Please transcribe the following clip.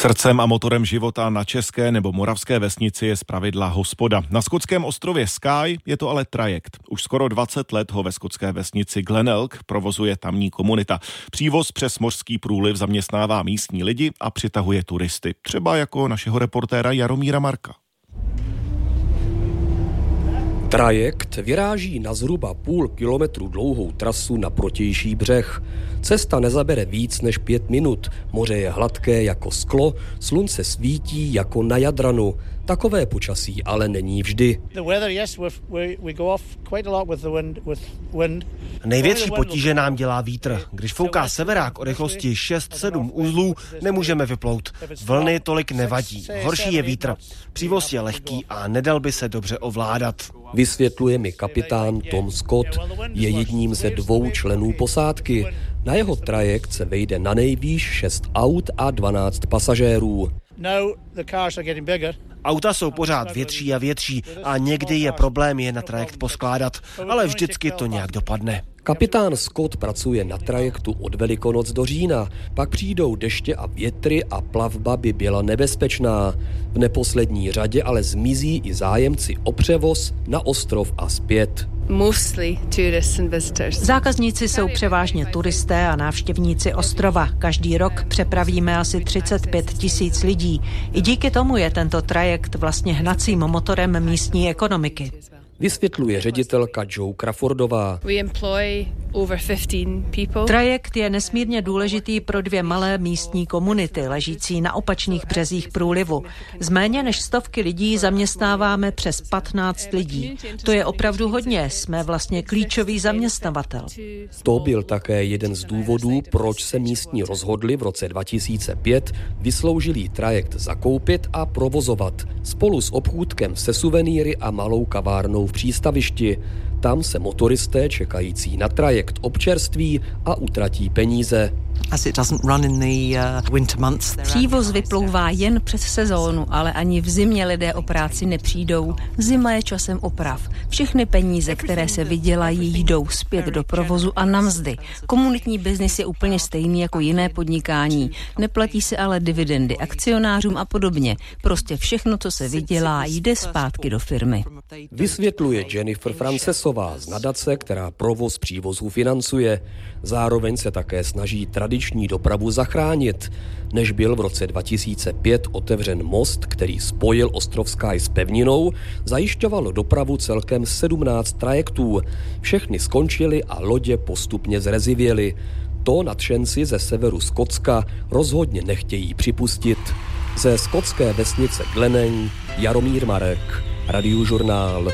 Srdcem a motorem života na české nebo moravské vesnici je zpravidla hospoda. Na skotském ostrově Skye je to ale trajekt. Už skoro 20 let ho ve skotské vesnici Glenelg provozuje tamní komunita. Přívoz přes mořský průliv zaměstnává místní lidi a přitahuje turisty. Třeba jako našeho reportéra Jaromíra Marka. Trajekt vyráží na zhruba půl kilometru dlouhou trasu na protější břeh. Cesta nezabere víc než 5 minut. Moře je hladké jako sklo, slunce svítí jako na Jadranu. Takové počasí ale není vždy. Největší potíže nám dělá vítr. Když fouká severák o rychlosti 6-7 uzlů, nemůžeme vyplout. Vlny tolik nevadí. Horší je vítr. Přívoz je lehký a nedal by se dobře ovládat. Vysvětluje mi kapitán Tom Scott. Je jedním ze 2 členů posádky. Na jeho trajekt se vejde na nejvýš 6 aut a 12 pasažérů. Auta jsou pořád větší a větší a někdy je problém je na trajekt poskládat, ale vždycky to nějak dopadne. Kapitán Scott pracuje na trajektu od Velikonoc do října, pak přijdou deště a větry a plavba by byla nebezpečná. V neposlední řadě ale zmizí i zájemci o převoz na ostrov a zpět. Zákazníci jsou převážně turisté a návštěvníci ostrova. Každý rok přepravíme asi 35 000 lidí. I díky tomu je tento trajekt vlastně hnacím motorem místní ekonomiky. Vysvětluje ředitelka Joe Crawfordová. Trajekt je nesmírně důležitý pro 2 malé místní komunity, ležící na opačných březích průlivu. Z méně než 100 lidí zaměstnáváme přes 15 lidí. To je opravdu hodně, jsme vlastně klíčový zaměstnavatel. To byl také jeden z důvodů, proč se místní rozhodli v roce 2005 vysloužilý trajekt zakoupit a provozovat spolu s obchůdkem se suvenýry a malou kavárnou v přístavišti. Tam se motoristé čekající na trajekt občerství a utratí peníze. Přívoz vyplouvá jen přes sezónu, ale ani v zimě lidé o práci nepřijdou. Zima je časem oprav. Všechny peníze, které se vydělají, jdou zpět do provozu a na mzdy. Komunitní biznis je úplně stejný jako jiné podnikání. Neplatí se ale dividendy akcionářům a podobně. Prostě všechno, co se vydělá, jde zpátky do firmy. Vysvětluje Jennifer Francesová z nadace, která provoz přívozů financuje. Zároveň se také snaží tradiční dopravu zachránit. Než byl v roce 2005 otevřen most, který spojil ostrov Skye s pevninou, zajišťovalo dopravu celkem 17 trajektů. Všechny skončily a lodě postupně zrezivěly. To nadšenci ze severu Skotska rozhodně nechtějí připustit. Ze skotské vesnice Glenelg Jaromír Marek, Radiožurnál.